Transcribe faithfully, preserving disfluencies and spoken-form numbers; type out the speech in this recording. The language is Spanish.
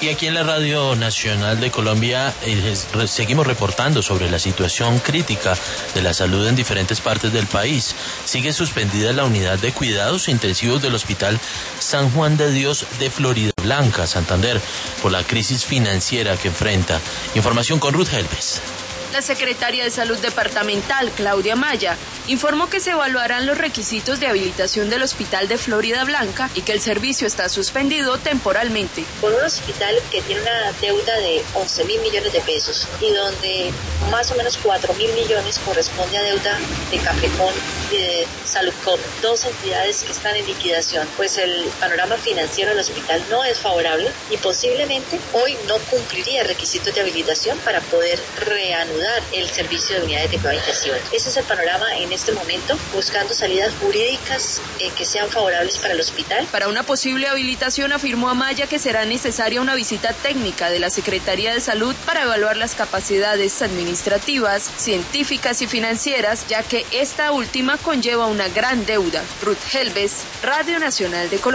Y aquí en la Radio Nacional de Colombia eh, seguimos reportando sobre la situación crítica de la salud en diferentes partes del país. Sigue suspendida la unidad de cuidados intensivos del Hospital San Juan de Dios de Florida Blanca, Santander, por la crisis financiera que enfrenta. Información con Ruth Helves. La secretaria de Salud Departamental, Claudia Maya, informó que se evaluarán los requisitos de habilitación del Hospital de Florida Blanca y que el servicio está suspendido temporalmente. Por un hospital que tiene una deuda de once mil millones de pesos y donde más o menos cuatro mil millones corresponde a deuda de Capricorn y de Saludcop, dos entidades que están en liquidación, pues el panorama financiero del hospital no es favorable y posiblemente hoy no cumpliría requisitos de habilitación para poder reanudar el servicio de unidades de cuidado intensivo. Ese es el panorama en este momento, buscando salidas jurídicas eh, que sean favorables para el hospital. Para una posible habilitación afirmó Amaya que será necesaria una visita técnica de la Secretaría de Salud para evaluar las capacidades administrativas, científicas y financieras, ya que esta última conlleva una gran deuda. Ruth Helves, Radio Nacional de Colombia.